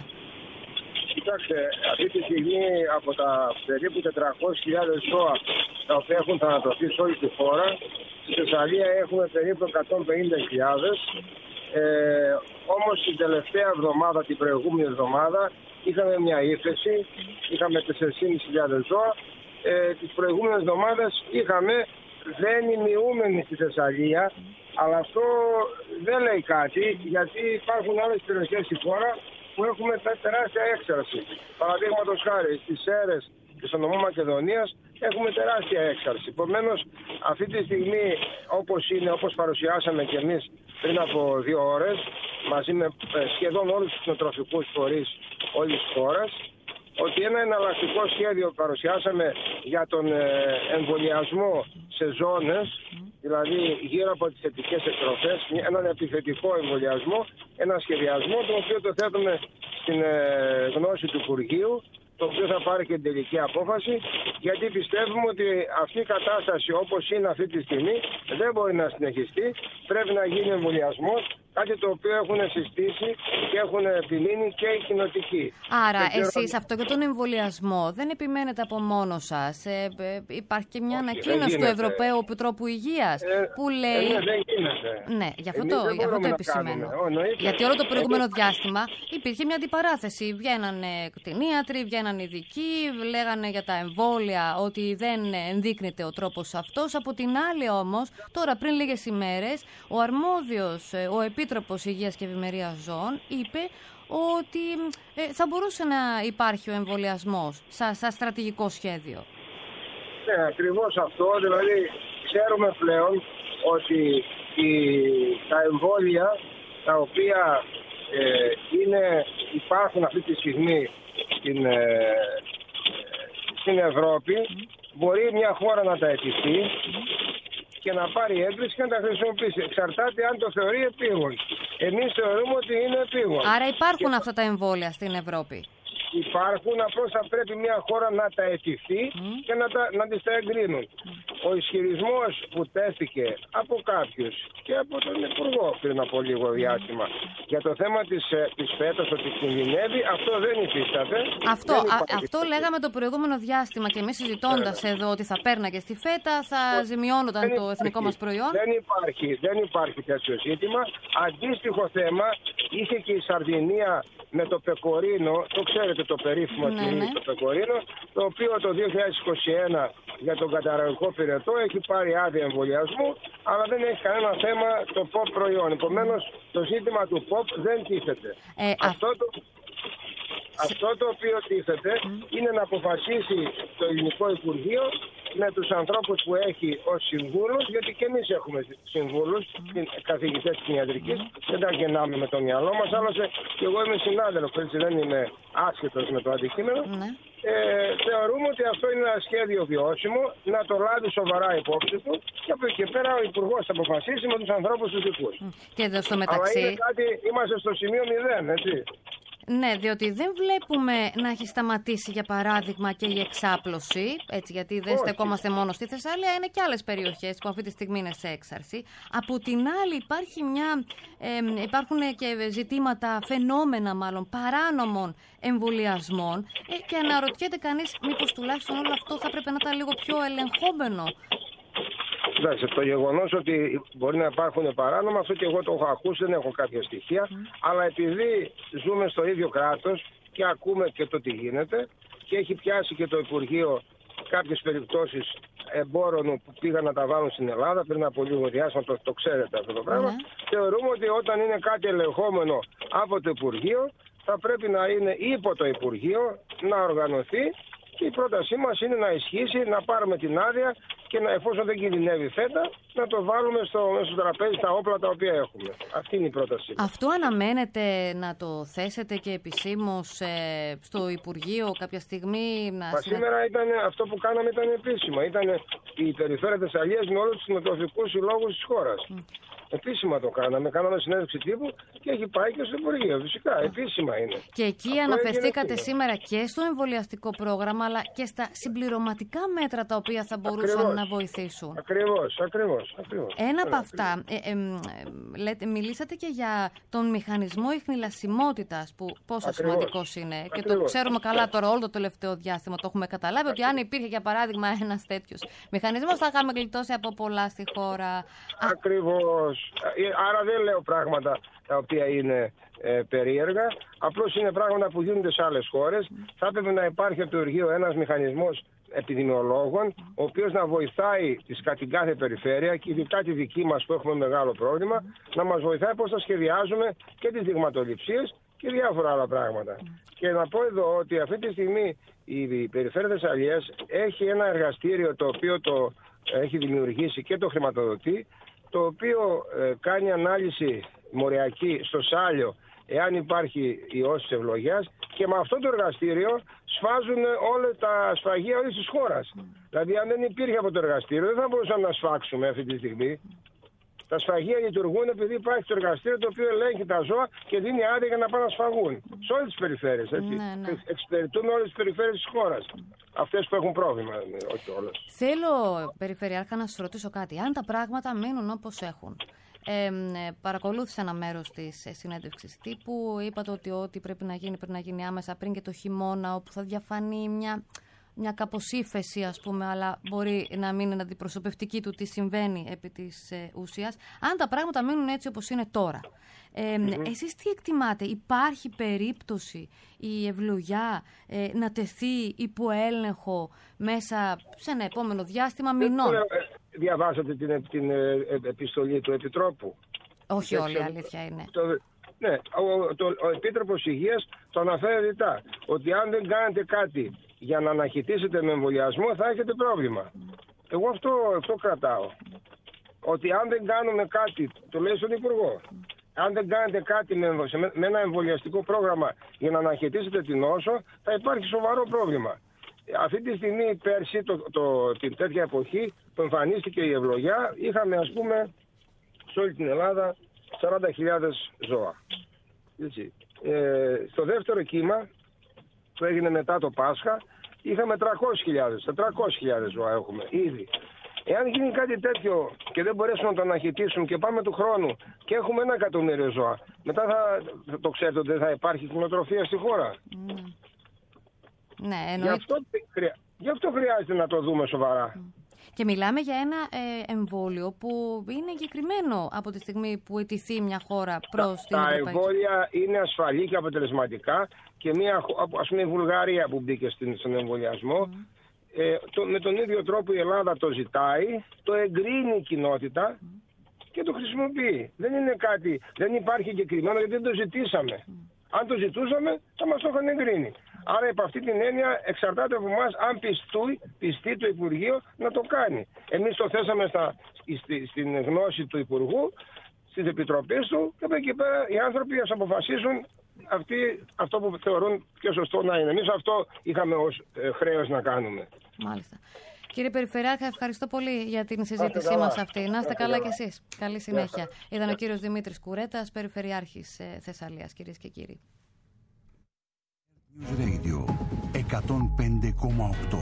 Κοιτάξτε, αυτή τη στιγμή από τα περίπου τετρακόσιες χιλιάδες ζώα τα οποία έχουν θανατωθεί σε όλη τη χώρα, στη Θεσσαλία έχουμε περίπου εκατόν πενήντα χιλιάδες. Ε, όμως την τελευταία εβδομάδα, την προηγούμενη εβδομάδα, είχαμε μια ύφεση, είχαμε τέσσερις χιλιάδες πεντακόσια ζώα. Ε, τις προηγούμενες εβδομάδες είχαμε δένει μειούμενη στη Θεσσαλία, αλλά αυτό δεν λέει κάτι, γιατί υπάρχουν άλλες περιοχές στη χώρα που έχουμε τεράστια έξαρση. Παραδείγματος χάρη στις Σέρρες και στο νομό Μακεδονίας έχουμε τεράστια έξαρση. Επομένως, αυτή τη στιγμή, όπως είναι, όπως παρουσιάσαμε και εμείς πριν από δύο ώρες, μαζί με σχεδόν όλους τους κτηνοτροφικούς φορείς όλης της χώρας, ότι ένα εναλλακτικό σχέδιο παρουσιάσαμε για τον εμβολιασμό σε ζώνες, δηλαδή γύρω από τις θετικές εκτροφές, έναν επιθετικό εμβολιασμό, ένα σχεδιασμό, τον οποίο το θέτουμε στην γνώση του Υπουργείου το οποίο θα πάρει και την τελική απόφαση, γιατί πιστεύουμε ότι αυτή η κατάσταση όπως είναι αυτή τη στιγμή δεν μπορεί να συνεχιστεί. Πρέπει να γίνει εμβολιασμός, κάτι το οποίο έχουν συστήσει και έχουν επιμείνει και οι κοινοτικοί. Άρα, ξέρω... εσείς αυτό για τον εμβολιασμό δεν επιμένετε από μόνο σας. Ε, ε, υπάρχει και μια Όχι, ανακοίνωση του Ευρωπαίου Επιτρόπου Υγείας ε, που λέει. Ε, ναι, δεν γίνεται. Ναι, γι' αυτό, Εμείς δεν γι αυτό το μπορούμε να επισημαίνω. κάνουμε. Ο, Γιατί όλο το προηγούμενο διάστημα υπήρχε μια αντιπαράθεση. Βγαίνανε κτηνίατροι, βγαίνανε ειδικοί, λέγανε για τα εμβόλια ότι δεν ενδείκνυται ο τρόπος αυτός. Από την άλλη όμως, τώρα πριν λίγες ημέρες, ο αρμόδιος, ο Επίτροπος Υγείας και Ευημερίας Ζώων είπε ότι ε, θα μπορούσε να υπάρχει ο εμβολιασμός σαν, σαν στρατηγικό σχέδιο. Ναι, ακριβώς αυτό. Δηλαδή, ξέρουμε πλέον ότι οι, τα εμβόλια τα οποία ε, είναι, υπάρχουν αυτή τη στιγμή στην, ε, στην Ευρώπη, μπορεί μια χώρα να τα αιτηθεί και να πάρει έγκριση και να τα χρησιμοποιήσει. Εξαρτάται αν το θεωρεί επίγον. Εμείς θεωρούμε ότι είναι επίγον. Άρα υπάρχουν και... αυτά τα εμβόλια στην Ευρώπη. Υπάρχουν, απλώς θα πρέπει μια χώρα να τα αιτηθεί mm. και να, τα, να τις τα εγκρίνουν. Mm. Ο ισχυρισμός που τέθηκε από κάποιους και από τον Υπουργό πριν από λίγο διάστημα mm. για το θέμα της, της φέτας ότι κινδυνεύει, αυτό δεν υφίσταται. Αυτό, δεν α, αυτό λέγαμε το προηγούμενο διάστημα και εμείς συζητώντας yeah. εδώ ότι θα πέρναγε στη φέτα, θα yeah. ζημιώνονταν δεν το υπάρχει, εθνικό μας προϊόν. Δεν υπάρχει, δεν υπάρχει τέτοιο ζήτημα. Αντίστοιχο θέμα είχε και η Σαρδινία με το πεκορίνο, το ξέρετε το περίφημο ναι, ναι. το πεκορίνο, το οποίο το δύο χιλιάδες είκοσι ένα για τον καταραγωγικό πυρετό έχει πάρει άδεια εμβολιασμού, αλλά δεν έχει κανένα θέμα το ποπ προϊόν. Επομένως, το ζήτημα του ποπ δεν τίθεται. Ε, Αυτό, το, αυτό το οποίο τίθεται mm. είναι να αποφασίσει το Ελληνικό Υπουργείο με τους ανθρώπους που έχει ως συμβούλους, γιατί και εμείς έχουμε συμβούλους, mm. καθηγητές της ιατρικής, mm. δεν τα γεννάμε με το μυαλό μας, άλλωστε και εγώ είμαι συνάδελφος, έτσι δεν είμαι άσχετος με το αντικείμενο. Mm. Ε, θεωρούμε ότι αυτό είναι ένα σχέδιο βιώσιμο, να το λάβει σοβαρά υπόψη του και από εκεί και πέρα ο Υπουργός θα αποφασίσει με τους ανθρώπους τους δικούς. Mm. Και εδώ στο μεταξύ... Αλλά είναι κάτι, είμαστε στο σημείο μηδέν, έτσι. Ναι, διότι δεν βλέπουμε να έχει σταματήσει, για παράδειγμα, και η εξάπλωση, έτσι, γιατί δεν στεκόμαστε μόνο στη Θεσσαλία, είναι και άλλες περιοχές που αυτή τη στιγμή είναι σε έξαρση. Από την άλλη υπάρχει μια, ε, υπάρχουν και ζητήματα, φαινόμενα μάλλον, παράνομων εμβολιασμών ε, και αναρωτιέται κανείς μήπως τουλάχιστον όλο αυτό θα πρέπει να ήταν λίγο πιο ελεγχόμενο. Εντάξει, το γεγονός ότι μπορεί να υπάρχουν παράνομα, αυτό και εγώ το έχω ακούσει, δεν έχω κάποια στοιχεία, mm. αλλά επειδή ζούμε στο ίδιο κράτος και ακούμε και το τι γίνεται και έχει πιάσει και το Υπουργείο κάποιες περιπτώσεις εμπόρων που πήγαν να τα βάλουν στην Ελλάδα πριν από λίγο διάστημα, το, το ξέρετε αυτό το πράγμα, mm. θεωρούμε ότι όταν είναι κάτι ελεγχόμενο από το Υπουργείο θα πρέπει να είναι υπό το Υπουργείο, να οργανωθεί. Και η πρότασή μας είναι να ισχύσει, να πάρουμε την άδεια και να, εφόσον δεν κινδυνεύει φέτα, να το βάλουμε στο, στο τραπέζι τα όπλα τα οποία έχουμε. Αυτή είναι η πρότασή μας. Αυτό αναμένετε να το θέσετε και επισήμως ε, στο Υπουργείο κάποια στιγμή? Να... Μα σήμερα ήταν, αυτό που κάναμε ήταν επίσημα. Ήταν η Περιφέρεια Θεσσαλίας με όλους τους κτηνοτροφικούς συλλόγους της χώρας. Mm. Επίσημα το κάναμε, κάναμε συνέντευξη τύπου και έχει πάει και στο Υπουργείο. Φυσικά, επίσημα είναι. Και εκεί αυτό αναφερθήκατε σήμερα και στο εμβολιαστικό πρόγραμμα, αλλά και στα συμπληρωματικά μέτρα τα οποία θα μπορούσαν ακριβώς, να βοηθήσουν. Ακριβώς, ακριβώς. ακριβώς Ένα από αυτά, ε, ε, ε, λέτε, μιλήσατε και για τον μηχανισμό ιχνηλασιμότητας, που πόσο ακριβώς, σημαντικός είναι. Ακριβώς. Και το ξέρουμε καλά τώρα, όλο το τελευταίο διάστημα το έχουμε καταλάβει, ακριβώς, ότι αν υπήρχε για παράδειγμα ένας τέτοιος μηχανισμός, θα είχαμε γλιτώσει από πολλά στη χώρα. Ακριβώς. Άρα δεν λέω πράγματα τα οποία είναι ε, περίεργα, απλώς είναι πράγματα που γίνονται σε άλλες χώρες. Mm. Θα έπρεπε να υπάρχει από το Υπουργείο ένας μηχανισμός επιδημιολόγων, mm. ο οποίος να βοηθάει τις, την κάθε περιφέρεια και ειδικά τη δική μας που έχουμε μεγάλο πρόβλημα, mm. να μας βοηθάει πώς θα σχεδιάζουμε και τις δειγματοληψίες και διάφορα άλλα πράγματα. Mm. Και να πω εδώ ότι αυτή τη στιγμή η Περιφέρεια Θεσσαλίας έχει ένα εργαστήριο το οποίο το έχει δημιουργήσει και το χρηματοδοτεί, το οποίο ε, κάνει ανάλυση μοριακή στο Σάλιο εάν υπάρχει ιός της ευλογιάς και με αυτό το εργαστήριο σφάζουν όλα τα σφαγεία όλης της χώρας. Mm. Δηλαδή αν δεν υπήρχε από το εργαστήριο δεν θα μπορούσαμε να σφάξουμε αυτή τη στιγμή. Τα σφαγεία λειτουργούν επειδή υπάρχει το εργαστήριο το οποίο ελέγχει τα ζώα και δίνει άδεια για να πάνε να σφαγούν. Σε όλες τις περιφέρειες, έτσι. Ναι, ναι. Εξυπηρετούν όλες τις περιφέρειες της χώρας. Αυτές που έχουν πρόβλημα, όχι όλες. Θέλω, Περιφερειάρχα, να σας ρωτήσω κάτι. Αν τα πράγματα μείνουν όπως έχουν. Ε, παρακολούθησα ένα μέρος της ε, συνέντευξης τύπου. Είπατε ότι ό,τι πρέπει να γίνει πρέπει να γίνει άμεσα πριν και το χειμώνα, όπου θα διαφανεί μια, μια κάπως ύφεση, ας πούμε, αλλά μπορεί να μην είναι αντιπροσωπευτική του τι συμβαίνει επί της ε, ουσίας. Αν τα πράγματα μείνουν έτσι όπως είναι τώρα, ε, mm-hmm. εσείς τι εκτιμάτε? Υπάρχει περίπτωση η ευλογιά ε, να τεθεί υπό έλεγχο μέσα σε ένα επόμενο διάστημα μηνών? Διαβάσατε την, την ε, επιστολή του Επιτρόπου? Όχι όλη, η αλήθεια είναι. Το, ναι, ο, το, ο Επίτροπος Υγείας το αναφέρει ρητά, ότι αν δεν κάνετε κάτι για να αναχαιτήσετε με εμβολιασμό θα έχετε πρόβλημα. Εγώ αυτό, αυτό κρατάω. Ότι αν δεν κάνουμε κάτι, το λέει στον Υπουργό, αν δεν κάνετε κάτι με, με ένα εμβολιαστικό πρόγραμμα για να αναχαιτήσετε την νόσο, θα υπάρχει σοβαρό πρόβλημα. Αυτή τη στιγμή, πέρσι, το, το, την τέτοια εποχή που εμφανίστηκε η ευλογιά, είχαμε, ας πούμε, σε όλη την Ελλάδα σαράντα χιλιάδες ζώα. Έτσι. Ε, στο δεύτερο κύμα, που έγινε μετά το Πάσχα, είχαμε τριακόσιες χιλιάδες, τετρακόσιες χιλιάδες ζώα έχουμε ήδη. Εάν γίνει κάτι τέτοιο και δεν μπορέσουμε να το αναχαιτήσουμε και πάμε του χρόνου και έχουμε ένα εκατομμύριο ζώα, μετά θα, θα το ξέρετε ότι δεν θα υπάρχει κτηνοτροφία στη χώρα. Mm. Ναι, εννοείται. Γι' αυτό, γι' αυτό χρειάζεται να το δούμε σοβαρά. Και μιλάμε για ένα ε, εμβόλιο που είναι εγκεκριμένο από τη στιγμή που αιτηθεί μια χώρα προς την Ευρωπαϊκή. Τα εμβόλια είναι ασφαλή και αποτελεσματικά και μια, ας πούμε, η Βουλγαρία που μπήκε στον εμβολιασμό, mm. ε, το, με τον ίδιο τρόπο η Ελλάδα το ζητάει, το εγκρίνει η κοινότητα mm. και το χρησιμοποιεί. Δεν είναι κάτι, δεν υπάρχει εγκεκριμένο γιατί δεν το ζητήσαμε. Mm. Αν το ζητούσαμε θα μας το είχαν εγκρίνει. Άρα, υπ' αυτή την έννοια, εξαρτάται από εμάς αν πιστούει, πιστεί το Υπουργείο να το κάνει. Εμείς το θέσαμε στα, στη, στην γνώση του Υπουργού, στις επιτροπές του, και από εκεί πέρα οι άνθρωποι ας αποφασίσουν αυτοί, αυτό που θεωρούν πιο σωστό να είναι. Εμείς αυτό είχαμε ως ε, χρέος να κάνουμε. Μάλιστα. Κύριε Περιφερειάρχα, ευχαριστώ πολύ για την συζήτησή μας αυτή. Να είστε καλά κι εσείς. Καλή συνέχεια. Ήταν ο κύριος Δημήτρης Κουρέτας, Περιφερειάρχης ε, Θεσσαλίας, κυρίες και κύριοι. News Radio εκατόν πέντε κόμμα οκτώ.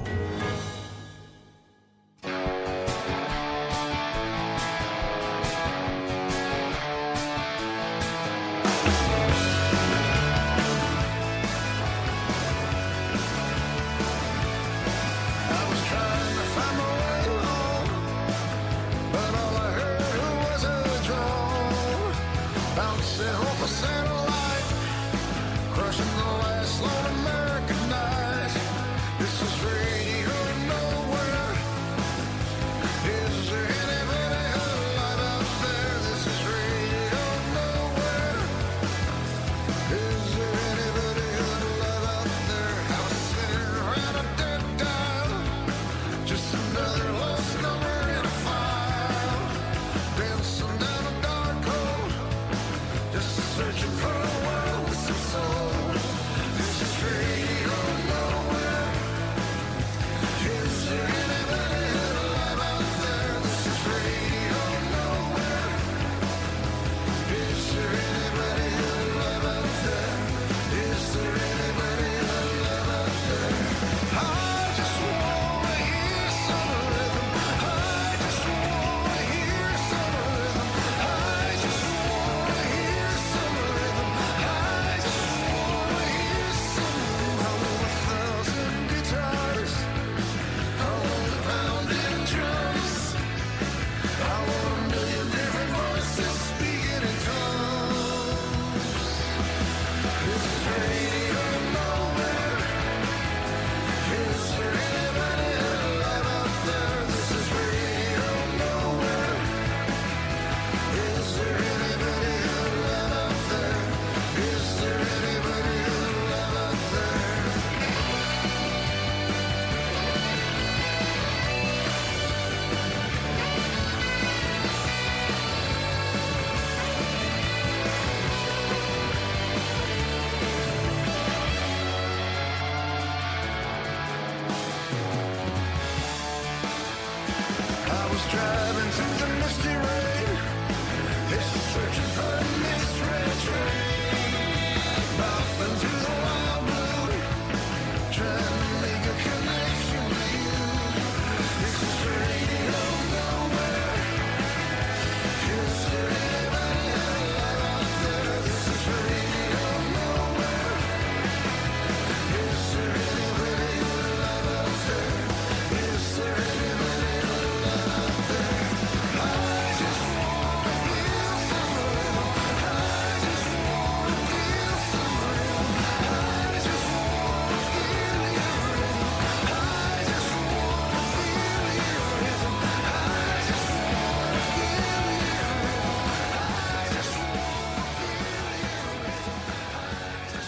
Searching for a misread train, bopping through the wild blue, trying to make a connection with you. This is radio nowhere. Is there anybody alive out there? This is radio nowhere. Is there anybody alive out there? Is there anybody alive out there? I just wanna feel some rhythm. I just wanna feel some rhythm. I just wanna feel your rhythm. I just wanna feel your rhythm. I just wanna feel your rhythm. I just wanna feel your rhythm. I just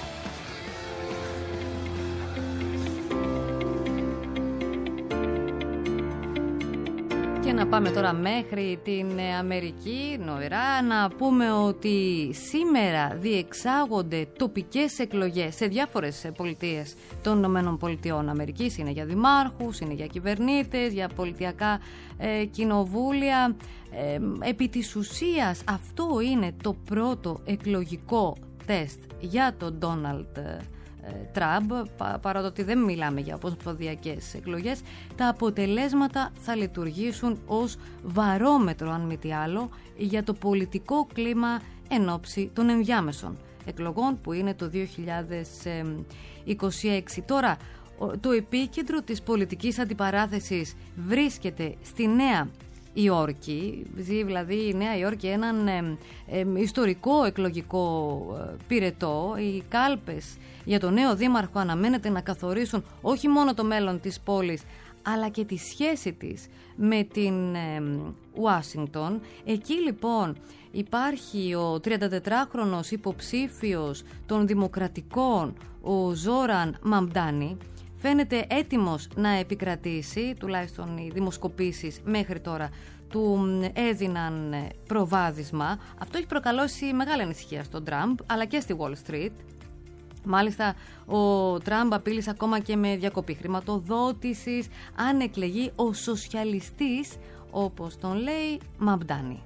Και να πάμε τώρα μέχρι την Αμερική, νοερά, να πούμε ότι σήμερα διεξάγονται τοπικές εκλογές σε διάφορες πολιτείες των Ηνωμένων Πολιτειών Αμερικής. Είναι για δημάρχους, είναι για κυβερνήτες, για πολιτιακά ε, κοινοβούλια. Ε, επί της ουσίας αυτό είναι το πρώτο εκλογικό τεστ για τον Ντόναλντ Τραμπ, παρά το ότι δεν μιλάμε για ομοσπονδιακές εκλογές. Τα αποτελέσματα θα λειτουργήσουν ως βαρόμετρο, αν μη τι άλλο, για το πολιτικό κλίμα εν ώψη των ενδιάμεσων εκλογών που είναι το δύο χιλιάδες είκοσι έξι. Τώρα, το επίκεντρο της πολιτικής αντιπαράθεσης βρίσκεται στη Νέα Υόρκη, δηλαδή η Νέα Υόρκη έναν ε, ε, ιστορικό εκλογικό ε, πυρετό. Οι κάλπες για τον νέο δήμαρχο αναμένεται να καθορίσουν όχι μόνο το μέλλον της πόλης, αλλά και τη σχέση της με την Ουάσιγκτον. Ε, Εκεί λοιπόν υπάρχει ο τριαντατετράχρονος υποψήφιος των Δημοκρατικών, ο Ζόραν Μαμντάνι. Φαίνεται έτοιμος να επικρατήσει, τουλάχιστον οι δημοσκοπήσεις μέχρι τώρα του έδιναν προβάδισμα. Αυτό έχει προκαλώσει μεγάλη ανησυχία στον Τραμπ, αλλά και στη Wall Street. Μάλιστα, ο Τραμπ απείλησε ακόμα και με διακοπή χρηματοδότησης αν εκλεγεί ο σοσιαλιστής, όπως τον λέει, Μαμντάνι.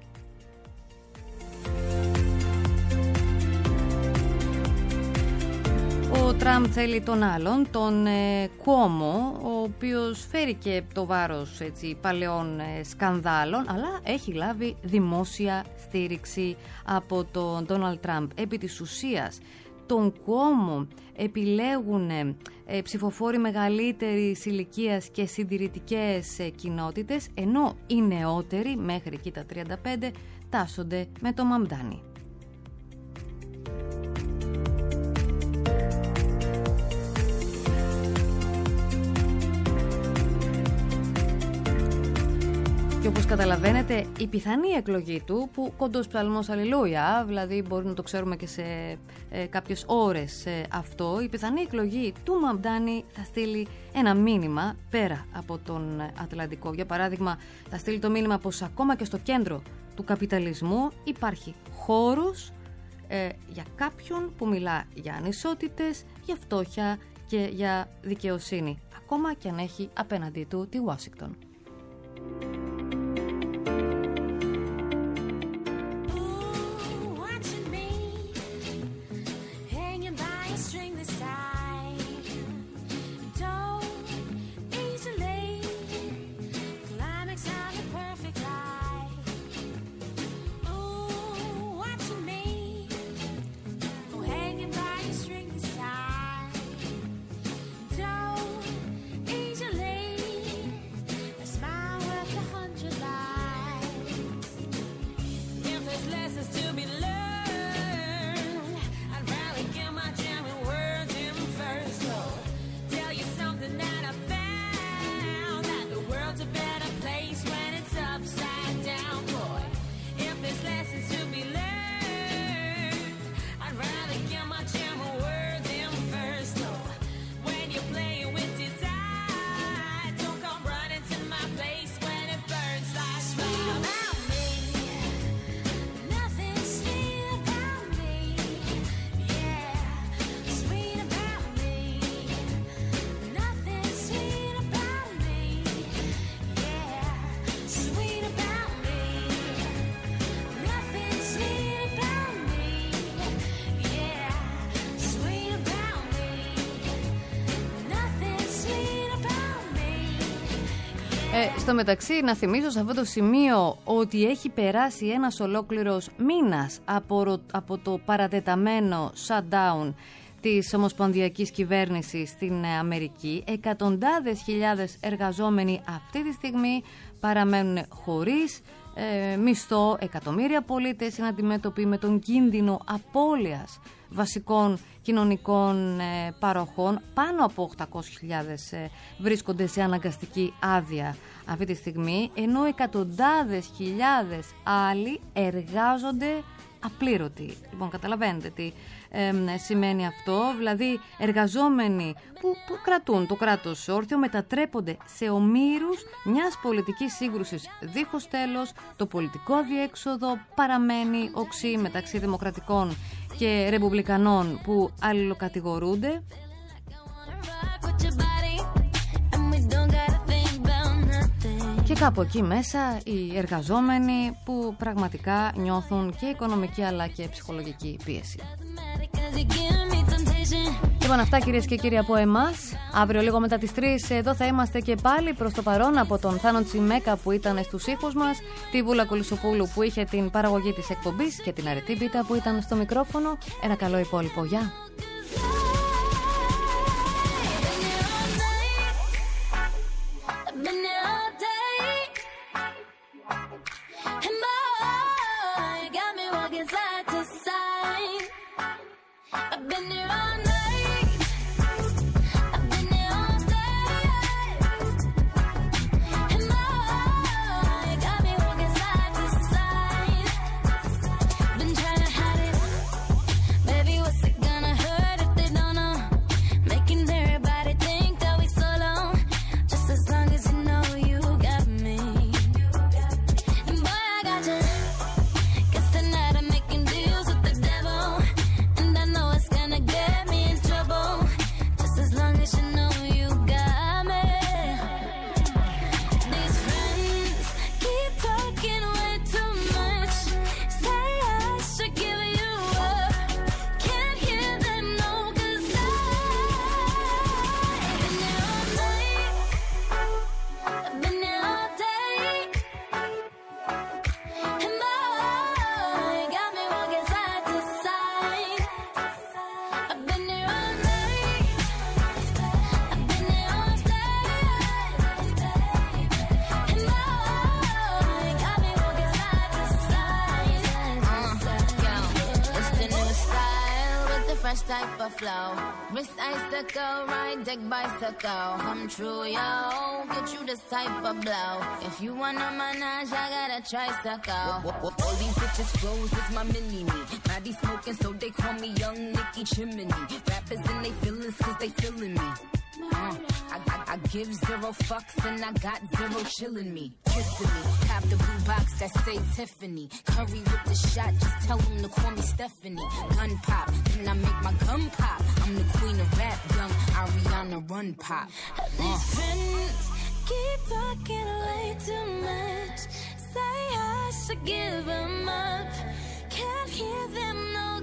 Ο Τραμπ θέλει τον άλλον, τον ε, Κουόμο, ο οποίος φέρει και το βάρος έτσι, παλαιών ε, σκανδάλων, αλλά έχει λάβει δημόσια στήριξη από τον Ντόναλντ Τραμπ. Επί της ουσίας, τον Κουόμο επιλέγουν ε, ψηφοφόροι μεγαλύτερης ηλικίας και συντηρητικές ε, κοινότητες, ενώ οι νεότεροι, μέχρι εκεί τα τριάντα πέντε, τάσσονται με το Μαμντάνι. Και όπως καταλαβαίνετε, η πιθανή εκλογή του, που κοντός ψαλμός αλληλούια, δηλαδή μπορεί να το ξέρουμε και σε ε, κάποιες ώρες ε, αυτό, η πιθανή εκλογή του Μαμντάνι θα στείλει ένα μήνυμα πέρα από τον Ατλαντικό. Για παράδειγμα, θα στείλει το μήνυμα πως ακόμα και στο κέντρο του καπιταλισμού υπάρχει χώρος ε, για κάποιον που μιλά για ανισότητες, για φτώχεια και για δικαιοσύνη, ακόμα και αν έχει απέναντί του τη Ουάσιγκτον. Ε, στο μεταξύ, να θυμίσω σε αυτό το σημείο ότι έχει περάσει ένας ολόκληρος μήνας από, από το παρατεταμένο shutdown της ομοσπονδιακής κυβέρνησης στην Αμερική. Εκατοντάδες χιλιάδες εργαζόμενοι αυτή τη στιγμή παραμένουν χωρίς ε, μισθό. Εκατομμύρια πολίτες είναι αντιμέτωποι με τον κίνδυνο απώλειας βασικών κοινωνικών ε, παροχών. Πάνω από οκτακόσιες χιλιάδες ε, βρίσκονται σε αναγκαστική άδεια αυτή τη στιγμή, ενώ εκατοντάδες χιλιάδες άλλοι εργάζονται απλήρωτοι. Λοιπόν, καταλαβαίνετε τι ε, σημαίνει αυτό. Δηλαδή, εργαζόμενοι που, που κρατούν το κράτος όρθιο μετατρέπονται σε ομήρους μιας πολιτικής σύγκρουσης δίχως τέλος. Το πολιτικό διέξοδο παραμένει οξύ μεταξύ δημοκρατικών και ρεπουμπλικανών που αλληλοκατηγορούνται. Και κάπου εκεί μέσα οι εργαζόμενοι που πραγματικά νιώθουν και οικονομική αλλά και ψυχολογική πίεση. Λοιπόν, αυτά κυρίες και κύριοι από εμάς. Αύριο λίγο μετά τις τρεις εδώ θα είμαστε και πάλι. Προς το παρόν, από τον Θάνο Τσιμέκα που ήταν στους ήχους μας, τη Βούλα Κουλουσοπούλου που είχε την παραγωγή της εκπομπής και την Αρετή Μπίτα που ήταν στο μικρόφωνο. Ένα καλό υπόλοιπο. Γεια! Type of flow, wrist icicle, ride deck bicycle. Come true, yo. Get you this type of blow. If you wanna manage, I got a tricycle. All these bitches flows is my mini me. Body smoking, so they call me Young Nicky Chimney. Rappers and they feelings, cause they feeling me. Uh, I, I, I give zero fucks and I got zero chillin' me. Kissing me, cop the blue box that say Tiffany. Curry with the shot, just tell them to call me Stephanie. Gun pop, then I make my gun pop. I'm the queen of rap, young Ariana Run Pop. Uh. These friends keep talking way too much. Say I should give them up. Can't hear them no